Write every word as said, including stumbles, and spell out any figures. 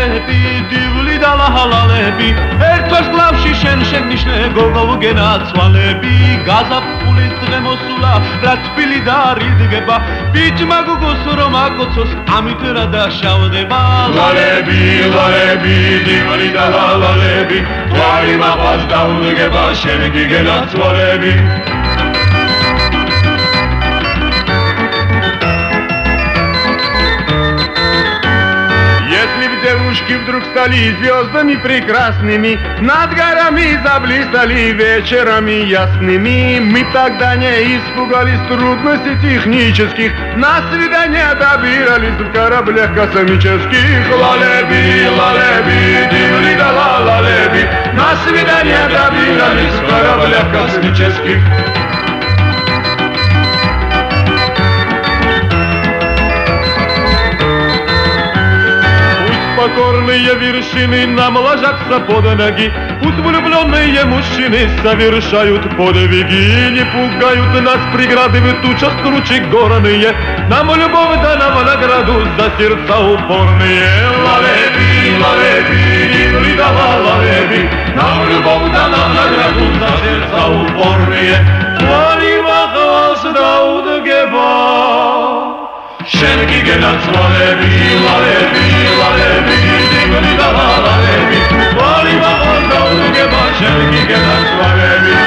ლალები დივლი და ლალები ერთოს გლავში შენ შეგნიშნე გოგო გენაცვალები გაზაფხულის დღე მოსულა რა თბილი და რიდგება ბიჭმა გოგოს რომ აკოცოს ამით რა დაშავდება ლალები ლალები დივლი და ლალები твари მაყავს დაუდგება შენ გენაცვალები Девушки вдруг стали звездами прекрасными, над горами заблистали вечерами ясными. Мы тогда не испугались трудностей технических, на свидание добирались в кораблях космических. Лалеби, лалеби, дивли да лалеби, на свидание добирались в кораблях космических. Покорные вершины нам ложатся под ноги, пусть влюбленные мужчины совершают подвиги, не пугают нас преграды в тучах круче горные, нам любовь дана в награду за сердца упорные. Лалеби, лалеби, дивли да лалеби, нам любовь дана в награду за сердца упорные. Твари махалс даудгеба. Შენგი გენაცვალები, ლალები, ლალები, დიგვი და ლალები, ვალი მაღალ დაუდგება, შენგი გენაცვალები.